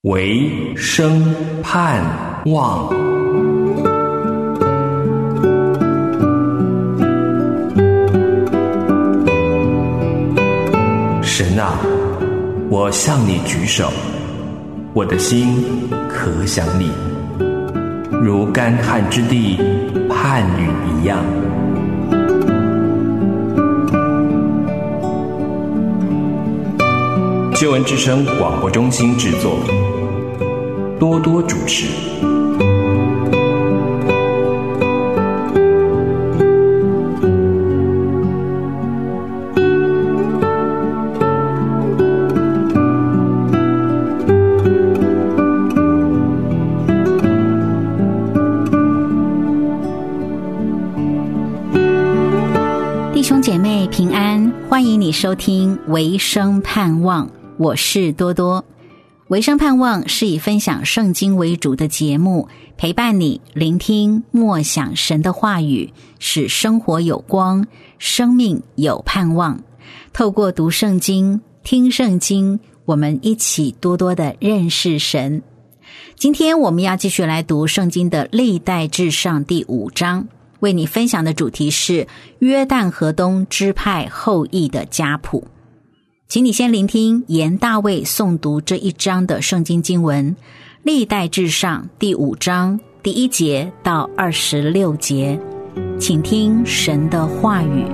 唯生盼望。神啊，我向你举手，我的心可想你，如干旱之地盼雨一样。救恩之声广播中心制作，多多主持。 弟兄姐妹平安，欢迎你收听唯生盼望，我是多多。唯生盼望是以分享圣经为主的节目，陪伴你聆听默想神的话语，使生活有光，生命有盼望。透过读圣经、听圣经，我们一起多多的认识神。今天我们要继续来读圣经的历代志上第5章，为你分享的主题是约旦河东支派后裔的家谱。请你先聆听严大卫诵读这一章的圣经经文，历代志上第5章第1节到26节，请听神的话语。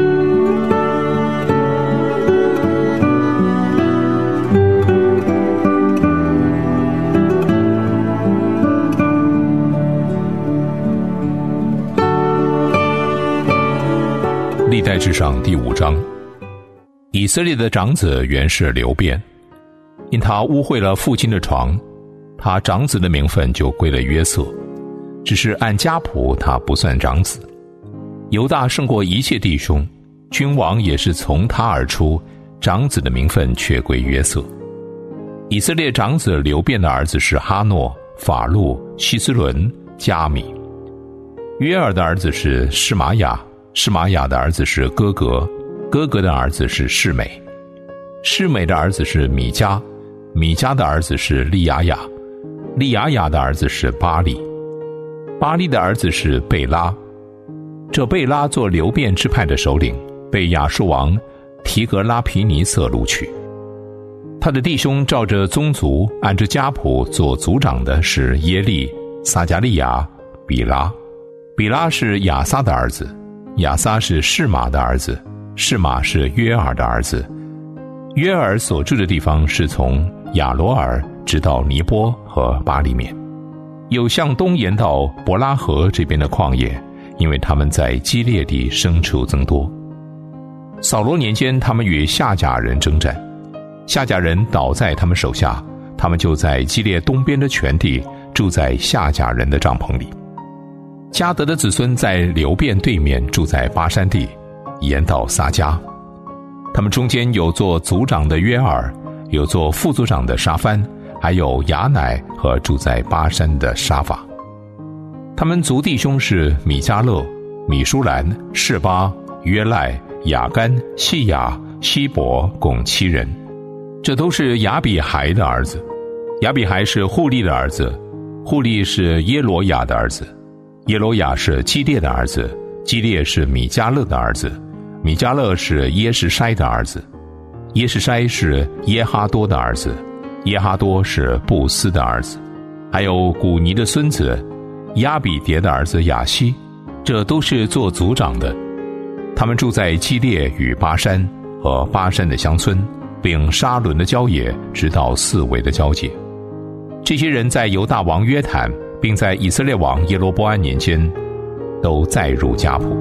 历代志上第5章，以色列的长子原是流便，因他污秽了父亲的床，他长子的名分就归了约瑟，只是按家谱他不算长子。犹大胜过一切弟兄，君王也是从他而出，长子的名分却归约瑟。以色列长子流便的儿子是哈诺、法路、希斯伦、加米。约尔的儿子是示玛雅，示玛雅的儿子是哥格，哥格的儿子是示美，示美的儿子是米迦，米迦的儿子是利亚雅，利亚雅的儿子是巴利，巴利的儿子是贝拉。这贝拉做流便支派的首领，被亚述王提格拉皮尼色录取。他的弟兄照着宗族按着家谱做族长的是耶利、撒迦利亚、比拉。比拉是亚撒的儿子，亚撒是示玛的儿子，示玛是约尔的儿子。约尔所住的地方是从亚罗尔直到尼波和巴里面，有向东延到伯拉河这边的旷野，因为他们在基列地牲畜增多。扫罗年间，他们与夏甲人征战，夏甲人倒在他们手下，他们就在基列东边的全地住在夏甲人的帐篷里。迦得的子孙在流便对面住在巴山地，延到撒迦。他们中间有做族长的约尔，有做副族长的沙番，还有雅乃和住在巴山的沙法。他们族弟兄是米迦勒、米舒兰、示巴、约赖、雅干、细雅、希伯，共7人。这都是亚比孩的儿子。亚比孩是户利的儿子，户利是耶罗雅的儿子，耶罗雅是基列的儿子，基列是米迦勒的儿子，米迦勒是耶什筛的儿子，耶什筛是耶哈多的儿子，耶哈多是布斯的儿子，还有古尼的孙子亚比迭的儿子亚希，这都是做族长的。他们住在基列与巴山和巴山的乡村，并沙伦的郊野，直到四围的交界。这些人在犹大王约坦并在以色列王耶罗波安年间都载入家谱。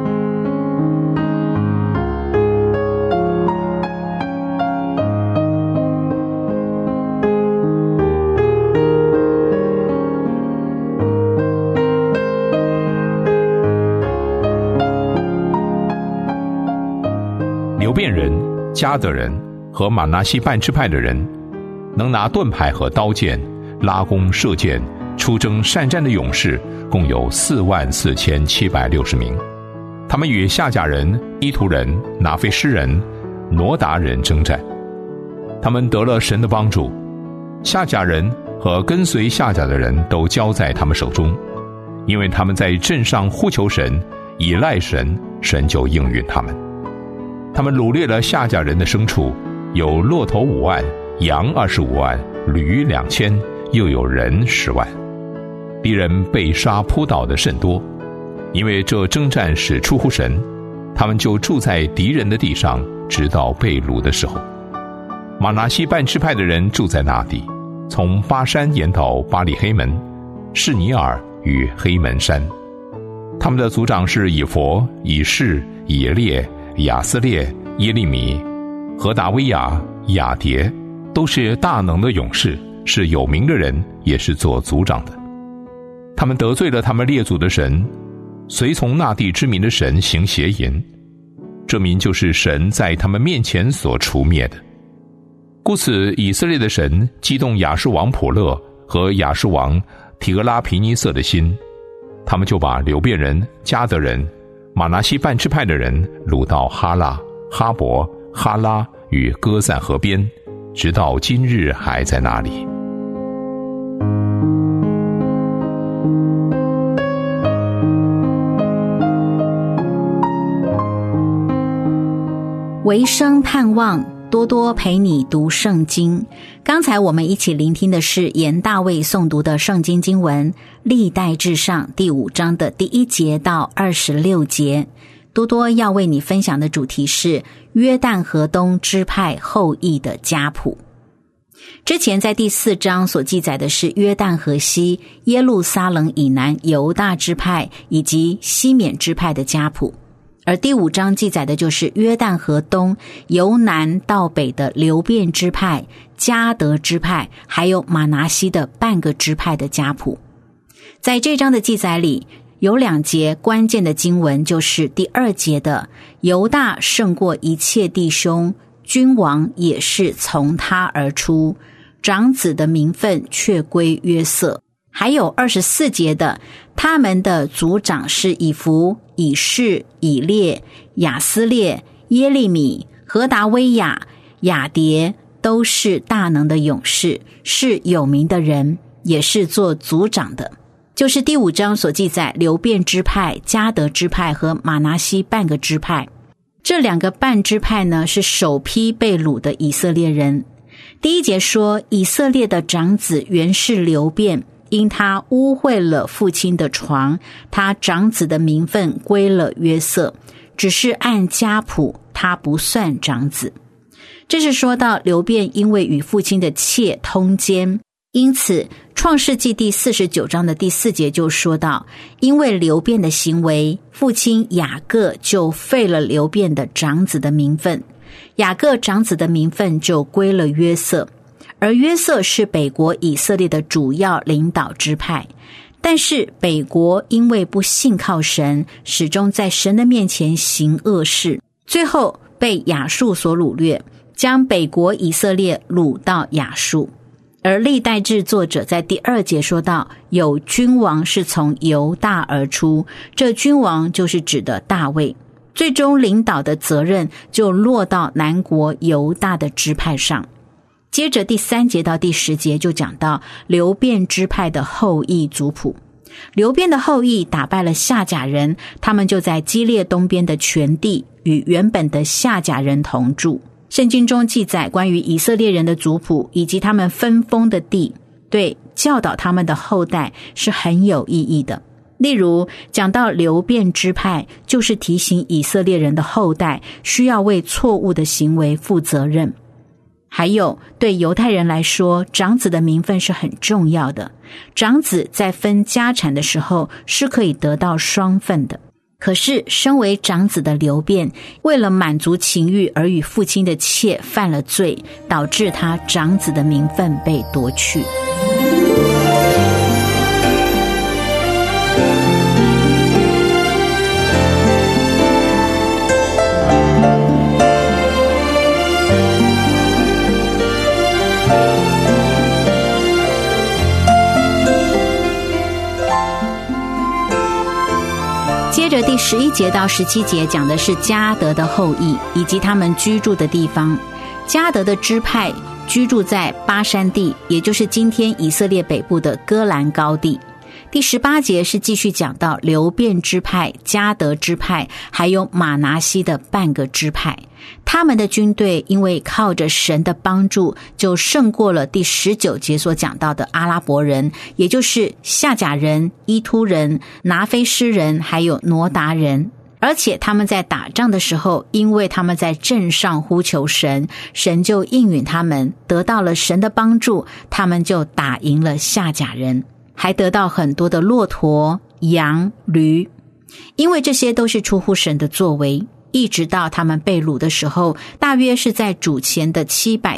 流便人、迦得人和玛拿西半支派的人，能拿盾牌和刀剑、拉弓射箭、出征善战的勇士共有44760名。他们与夏甲人、伊图人、拿非诗人、挪达人征战，他们得了神的帮助。 夏甲人和跟随夏甲的人都交在他们手中，因为他们在镇上呼求神，依赖神，神就应允他们。他们掳掠了夏甲人的牲畜，有骆驼5万，羊25万，驴2000，又有人10万。敌人被杀扑倒的甚多，因为这征战是出乎神，他们就住在敌人的地上，直到被掳的时候。玛拿西半支派的人住在那地，从巴山延到巴利黑门、士尼尔与黑门山。他们的族长是以弗、以士、以列、亚斯列、耶利米、何达威亚、亚迭，都是大能的勇士，是有名的人，也是做族长的。他们得罪了他们列祖的神，随从那地之民的神行邪淫，这民就是神在他们面前所除灭的。故此以色列的神激动亚述王普勒和亚述王提俄拉皮尼瑟的心，他们就把流便人、迦得人、玛拿西半支派的人掳到哈拉、哈伯、哈拉与歌散河边，直到今日还在那里。 唯生盼望，多多陪你读圣经。刚才我们一起聆听的是严大卫诵读的圣经经文，历代志上第5章的第1节到26节。多多要为你分享的主题是约旦河东支派后裔的家谱。之前在第4章所记载的是约旦河西耶路撒冷以南犹大支派以及西缅支派的家谱，而第5章记载的就是约旦河东由南到北的流便支派、迦得支派，还有玛拿西的半个支派的家谱。在这章的记载里，有2节关键的经文，就是第2节的犹大胜过一切弟兄，君王也是从他而出，长子的名分却归约瑟。还有24节的他们的族长是以弗、以士、以列、亚斯列、耶利米、何达威亚、亚迭，都是大能的勇士，是有名的人，也是做族长的。就是第5章所记载流便支派、迦得支派和玛拿西半个支派。这2个半支派呢，是首批被掳的以色列人。第1节说，以色列的长子原是流便，因他污秽了父亲的床，他长子的名分归了约瑟，只是按家谱他不算长子。这是说到流便因为与父亲的妾通奸，因此创世纪第49章的第4节就说到，因为流便的行为，父亲雅各就废了流便的长子的名分，雅各长子的名分就归了约瑟，而约瑟是北国以色列的主要领导支派。但是北国因为不信靠神，始终在神的面前行恶事，最后被亚述所掳掠，将北国以色列掳到亚述。而历代志作者在第2节说到，有君王是从犹大而出，这君王就是指的大卫，最终领导的责任就落到南国犹大的支派上。接着第3节到第10节就讲到流便支派的后裔族谱。流便的后裔打败了夏甲人，他们就在基列东边的全地与原本的夏甲人同住。圣经中记载关于以色列人的族谱以及他们分封的地，对教导他们的后代是很有意义的。例如讲到流便支派，就是提醒以色列人的后代需要为错误的行为负责任。还有对犹太人来说，长子的名分是很重要的，长子在分家产的时候是可以得到双份的。可是身为长子的流便，为了满足情欲而与父亲的妾犯了罪，导致他长子的名分被夺去。接着第11节到17节讲的是迦得的后裔以及他们居住的地方。迦得的支派居住在巴山地，也就是今天以色列北部的戈兰高地。第18节是继续讲到流便支派、迦得支派还有玛拿西的半个支派，他们的军队因为靠着神的帮助，就胜过了第19节所讲到的阿拉伯人，也就是夏甲人、伊突人、拿非施人还有挪达人。而且他们在打仗的时候，因为他们在阵上呼求神，神就应允他们，得到了神的帮助，他们就打赢了夏甲人，还得到很多的骆驼、羊、驴。因为这些都是出乎神的作为，一直到他们被掳的时候，大约是在主前的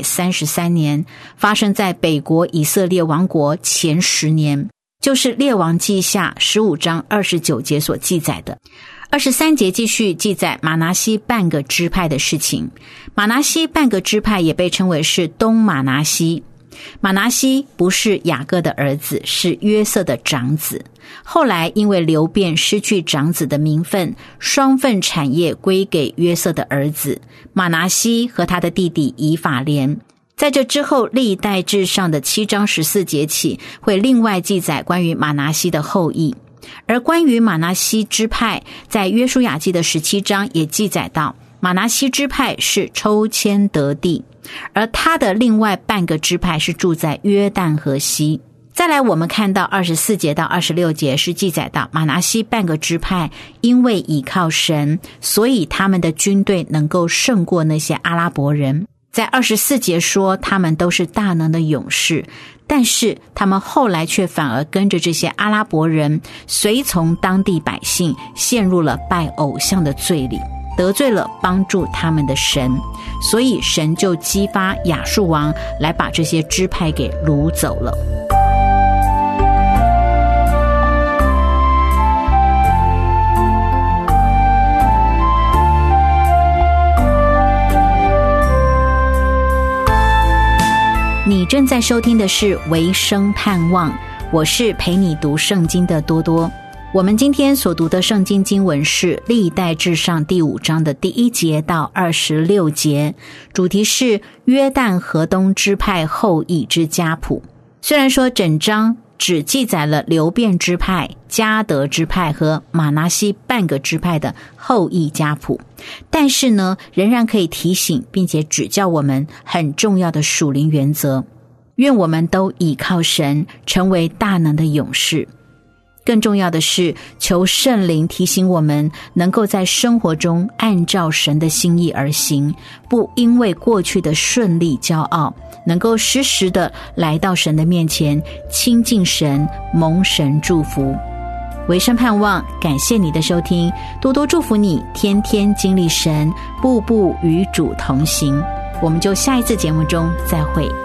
733年，发生在北国以色列王国前10年，就是列王记下15章29节所记载的。23节继续记载玛拿西半个支派的事情。玛拿西半个支派也被称为是东玛拿西。玛拿西不是雅各的儿子，是约瑟的长子。后来因为流便失去长子的名分，双份产业归给约瑟的儿子玛拿西和他的弟弟以法莲。在这之后，历代志上的7章14节起，会另外记载关于玛拿西的后裔。而关于玛拿西支派，在约书亚记的17章也记载到，玛拿西支派是抽签得地，而他的另外半个支派是住在约旦河西。再来我们看到24节到26节是记载到玛拿西半个支派因为倚靠神，所以他们的军队能够胜过那些阿拉伯人。在24节说他们都是大能的勇士，但是他们后来却反而跟着这些阿拉伯人随从当地百姓，陷入了拜偶像的罪里，得罪了帮助他们的神，所以神就激发亚述王来把这些支派给掳走了。你正在收听的是维生盼望，我是陪你读圣经的多多。我们今天所读的圣经经文是历代志上第5章的第1节到26节，主题是约旦河东支派后裔之家谱。虽然说整章只记载了流便支派、迦得支派和玛拿西半个支派的后裔家谱，但是呢，仍然可以提醒并且指教我们很重要的属灵原则。愿我们都倚靠神，成为大能的勇士。更重要的是，求圣灵提醒我们，能够在生活中按照神的心意而行，不因为过去的顺利骄傲，能够时时的来到神的面前，亲近神，蒙神祝福。维生盼望，感谢你的收听，多多祝福你，天天经历神，步步与主同行。我们就下一次节目中再会。